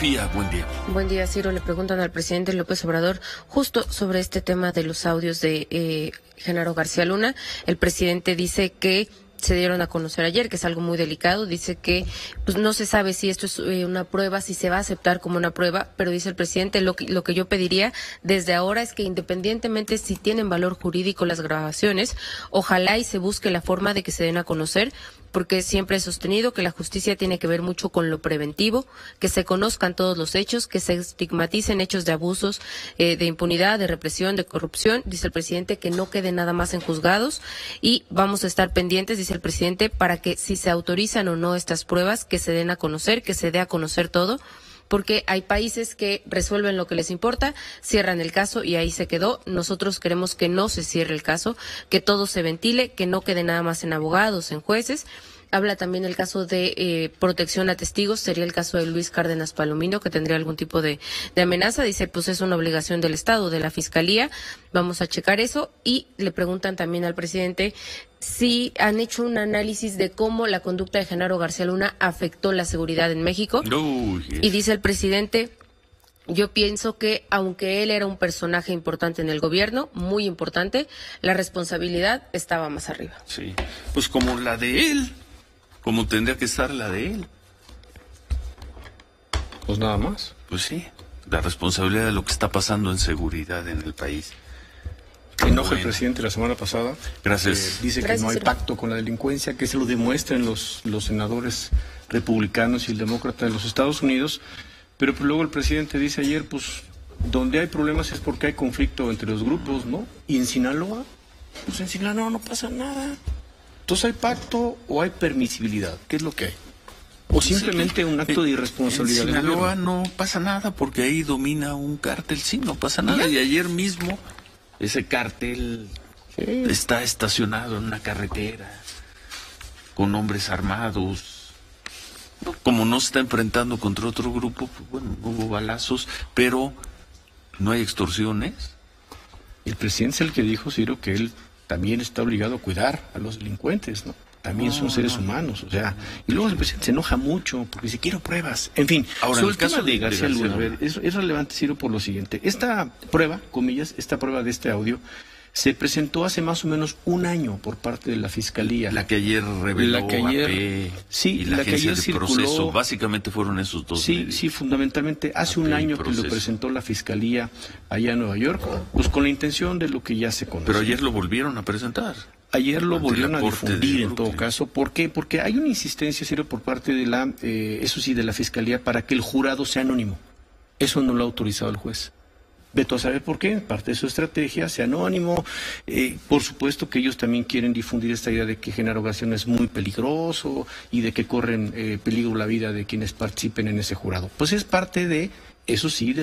Sofía, buen día. Buen día, Ciro. Le preguntan al presidente López Obrador justo sobre este tema de los audios de Genaro García Luna. El presidente dice que se dieron a conocer ayer, que es algo muy delicado. Dice que pues no se sabe si esto es una prueba, si se va a aceptar como una prueba, pero dice el presidente, lo que yo pediría desde ahora es que independientemente si tienen valor jurídico las grabaciones, ojalá y se busque la forma de que se den a conocer, porque siempre he sostenido que la justicia tiene que ver mucho con lo preventivo, que se conozcan todos los hechos, que se estigmaticen hechos de abusos, de impunidad, de represión, de corrupción. Dice el presidente que no quede nada más en juzgados y vamos a estar pendientes, dice el presidente, para que si se autorizan o no estas pruebas, que se den a conocer, que se dé a conocer todo, porque hay países que resuelven lo que les importa, cierran el caso y ahí se quedó. Nosotros queremos que no se cierre el caso, que todo se ventile, que no quede nada más en abogados, en jueces. Habla también el caso de protección a testigos, sería el caso de Luis Cárdenas Palomino, que tendría algún tipo de amenaza. Dice, pues es una obligación del Estado, de la Fiscalía, vamos a checar eso. Y le preguntan también al presidente si han hecho un análisis de cómo la conducta de Genaro García Luna afectó la seguridad en México. Y dice el presidente, yo pienso que aunque él era un personaje importante en el gobierno, muy importante, la responsabilidad estaba más arriba. Sí, pues como la de él. Como tendría que estar la de él. Pues nada más. Pues sí, la responsabilidad de lo que está pasando en seguridad en el país. Enoja el presidente la semana pasada. Gracias. Dice que no hay pacto con la delincuencia, que se lo demuestren los senadores republicanos y el demócrata de los Estados Unidos. Pero pues luego el presidente dice ayer, pues donde hay problemas es porque hay conflicto entre los grupos, ¿no? Y en Sinaloa, pues en Sinaloa no pasa nada. Entonces, ¿hay pacto o hay permisibilidad? ¿Qué es lo que hay? ¿O simplemente un acto de irresponsabilidad? En Sinaloa no pasa nada porque ahí domina un cártel, sí, no pasa nada. Y ayer mismo ese cártel está estacionado en una carretera con hombres armados. Como no se está enfrentando contra otro grupo, pues bueno, hubo balazos, pero no hay extorsiones. El presidente es el que dijo, Ciro, que él también está obligado a cuidar a los delincuentes, ¿no? También son seres humanos, o sea, y luego el presidente se enoja mucho porque dice, quiero pruebas, en fin. Ahora, sobre el caso de García Luna, a ver, es relevante, Ciro, por lo siguiente. Esta prueba, comillas, esta prueba de este audio, se presentó hace más o menos un año por parte de la Fiscalía. La que ayer reveló AP, sí, y la que ayer circuló. Proceso, básicamente fueron esos dos. Sí, fundamentalmente. Hace un año que lo presentó la Fiscalía allá en Nueva York, pues con la intención de lo que ya se conoce. Pero ayer lo volvieron a presentar. Ayer lo volvieron a difundir en todo caso. ¿Por qué? Porque hay una insistencia, Ciro, por parte de la, eso sí, de la Fiscalía para que el jurado sea anónimo. Eso no lo ha autorizado el juez. Veto a saber por qué, parte de su estrategia, sea anónimo. Por supuesto que ellos también quieren difundir esta idea de que Genaro García Luna es muy peligroso y de que corren peligro la vida de quienes participen en ese jurado. Pues es parte de, eso sí,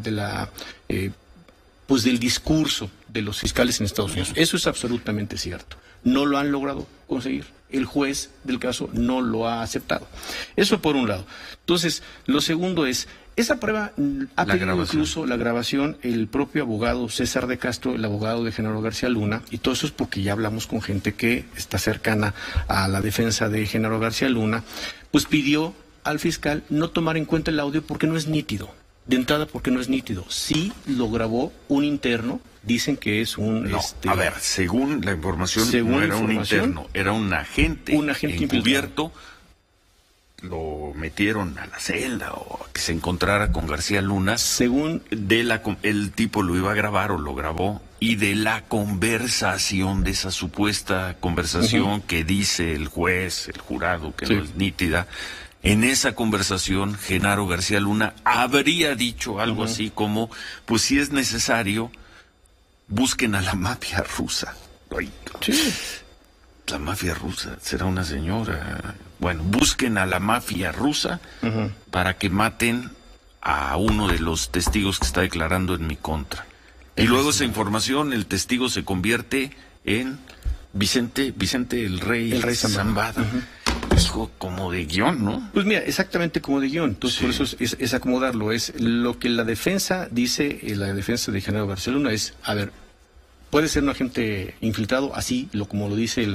pues del discurso de los fiscales en Estados Unidos. Eso es absolutamente cierto. No lo han logrado conseguir. El juez del caso no lo ha aceptado. Eso por un lado. Entonces, lo segundo es, esa prueba ha pedido incluso la grabación el propio abogado César de Castro, el abogado de Genaro García Luna, y todo eso es porque ya hablamos con gente que está cercana a la defensa de Genaro García Luna, pues pidió al fiscal no tomar en cuenta el audio porque no es nítido. De entrada porque no es nítido. Sí lo grabó un interno, dicen que es un... No, a ver, según la información, no era un interno, era un agente encubierto. Lo metieron a la celda o a que se encontrara con García Luna. Según el tipo lo iba a grabar o lo grabó, y de la conversación, de esa supuesta conversación que dice el juez, el jurado, que no es nítida. En esa conversación, Genaro García Luna habría dicho algo así como, pues si es necesario, busquen a la mafia rusa. Ay, la mafia rusa será una señora. Bueno, busquen a la mafia rusa para que maten a uno de los testigos que está declarando en mi contra. Y luego esa información, el testigo se convierte en Vicente el Rey Zambada. Como de guión, ¿no? Pues mira, exactamente como de guión. Entonces, por eso es acomodarlo. Es lo que la defensa dice, la defensa de Genaro García Luna es, a ver, puede ser un agente infiltrado, así como lo dice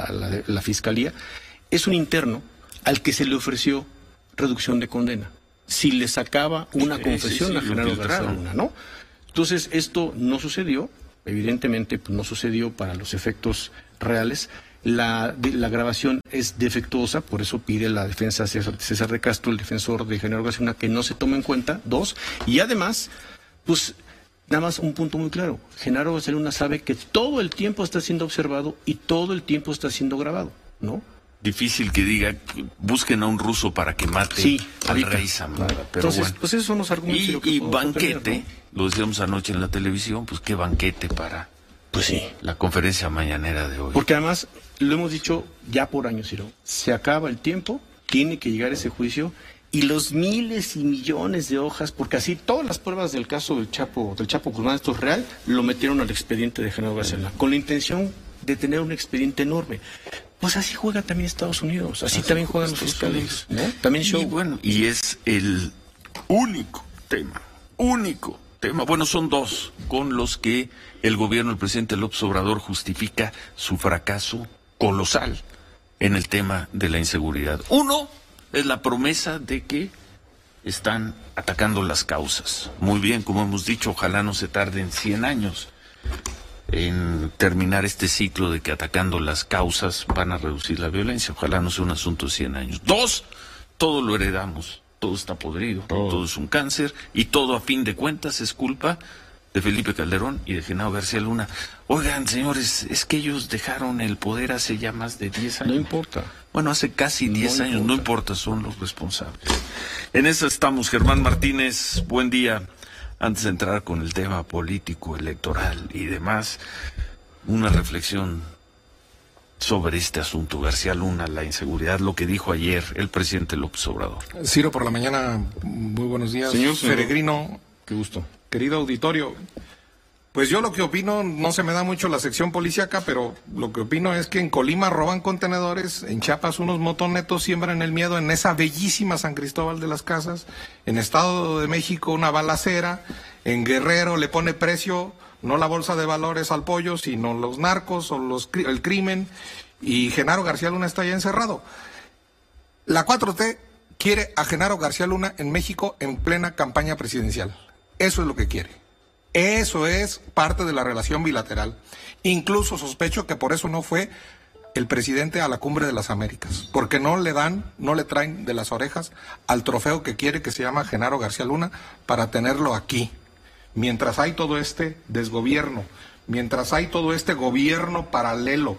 la Fiscalía, es un interno al que se le ofreció reducción de condena. si le sacaba una confesión a Genaro García Luna, ¿no? Entonces, esto no sucedió, evidentemente pues, no sucedió para los efectos reales. La grabación es defectuosa, por eso pide la defensa César de Castro, el defensor de Genaro García Luna, que no se tome en cuenta, 2, y además, pues, nada más un punto muy claro, Genaro García Luna sabe que todo el tiempo está siendo observado y todo el tiempo está siendo grabado, ¿no? Difícil que diga, busquen a un ruso para que mate al rey Zamora. Pero entonces, bueno. pues esos son los argumentos. Y banquete, ¿no? Lo decíamos anoche en la televisión, pues qué banquete para la conferencia mañanera de hoy. Porque además, lo hemos dicho ya por años, Ciro, se acaba el tiempo, tiene que llegar ese juicio, y los miles y millones de hojas, porque así todas las pruebas del caso del Chapo Guzmán, esto es real, lo metieron al expediente de Genaro García Luna, con la intención de tener un expediente enorme. Pues así juega también Estados Unidos, así también juegan los fiscales, ¿no? También show. Y bueno, y es el único tema, bueno, son 2 con los que el gobierno del presidente López Obrador justifica su fracaso colosal en el tema de la inseguridad. Uno es la promesa de que están atacando las causas. Muy bien, como hemos dicho, ojalá no se tarden 100 años en terminar este ciclo de que atacando las causas van a reducir la violencia. Ojalá no sea un asunto de 100 años. 2, todo lo heredamos, todo está podrido, todo es un cáncer, y todo a fin de cuentas es culpa de Felipe Calderón y de Genaro García Luna. Oigan, señores, es que ellos dejaron el poder hace ya más de 10 años. No importa. Bueno, hace casi 10 años, no importa, son los responsables. En eso estamos. Germán Martínez, buen día. Antes de entrar con el tema político, electoral y demás, una reflexión sobre este asunto, García Luna, la inseguridad, lo que dijo ayer el presidente López Obrador. Ciro, por la mañana, muy buenos días. Señor Peregrino, qué gusto. Querido auditorio, pues yo lo que opino, no se me da mucho la sección policíaca, pero lo que opino es que en Colima roban contenedores, en Chiapas unos motonetos siembran el miedo en esa bellísima San Cristóbal de las Casas, en Estado de México una balacera, en Guerrero le pone precio no la bolsa de valores al pollo, sino los narcos o el crimen, y Genaro García Luna está ya encerrado. La 4T quiere a Genaro García Luna en México en plena campaña presidencial. Eso es lo que quiere. Eso es parte de la relación bilateral. Incluso sospecho que por eso no fue el presidente a la Cumbre de las Américas, porque no le traen de las orejas al trofeo que quiere, que se llama Genaro García Luna, para tenerlo aquí. Mientras hay todo este desgobierno, mientras hay todo este gobierno paralelo,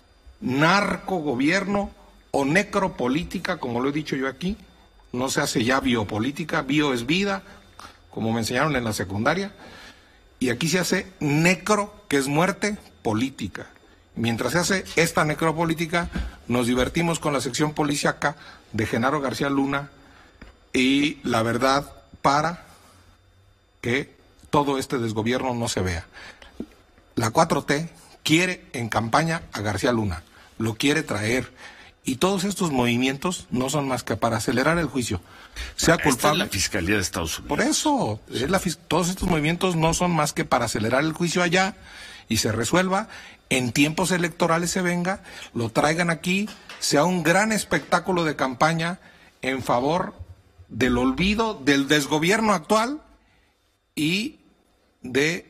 narcogobierno o necropolítica, como lo he dicho yo aquí, no se hace ya biopolítica, bio es vida, como me enseñaron en la secundaria, y aquí se hace necro, que es muerte política. Mientras se hace esta necropolítica, nos divertimos con la sección policíaca de Genaro García Luna y la verdad para que todo este desgobierno no se vea. La 4T quiere en campaña a García Luna, lo quiere traer, y todos estos movimientos no son más que para acelerar el juicio. Sea culpable. Esta es la Fiscalía de Estados Unidos. Por eso, todos estos movimientos no son más que para acelerar el juicio allá y se resuelva, en tiempos electorales se venga, lo traigan aquí, sea un gran espectáculo de campaña en favor del olvido, del desgobierno actual y de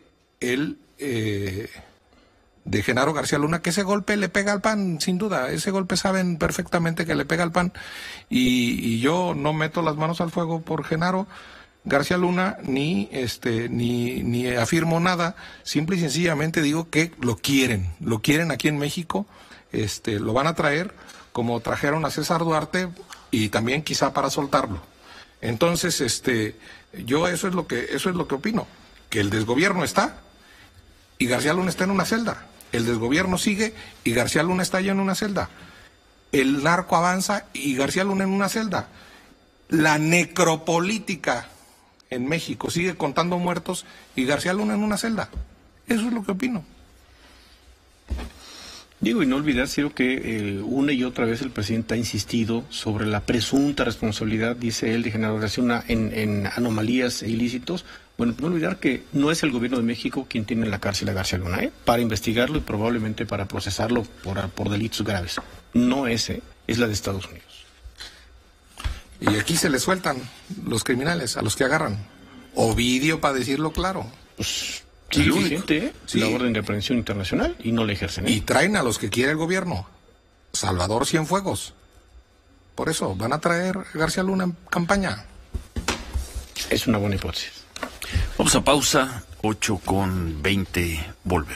Genaro García Luna, que ese golpe le pega al PAN, sin duda, ese golpe saben perfectamente que le pega al PAN, y yo no meto las manos al fuego por Genaro García Luna, ni afirmo nada, simple y sencillamente digo que lo quieren aquí en México, lo van a traer como trajeron a César Duarte, y también quizá para soltarlo. Entonces, yo eso es lo que opino, que el desgobierno está y García Luna está en una celda. El desgobierno sigue y García Luna está ya en una celda. El narco avanza y García Luna en una celda. La necropolítica en México sigue contando muertos y García Luna en una celda. Eso es lo que opino. Digo, y no olvidar, Ciro, que una y otra vez el presidente ha insistido sobre la presunta responsabilidad, dice él, de Genaro García Luna en anomalías e ilícitos. Bueno, no olvidar que no es el gobierno de México quien tiene en la cárcel a García Luna, para investigarlo y probablemente para procesarlo por delitos graves. No es la de Estados Unidos. Y aquí se les sueltan los criminales, a los que agarran. Ovidio, para decirlo claro. Pues sigue vigente la orden de aprehensión internacional y no la ejercen. Y traen a los que quiere el gobierno. Salvador Cienfuegos. Por eso, van a traer a García Luna en campaña. Es una buena hipótesis. Vamos a pausa, 8:20, volvemos.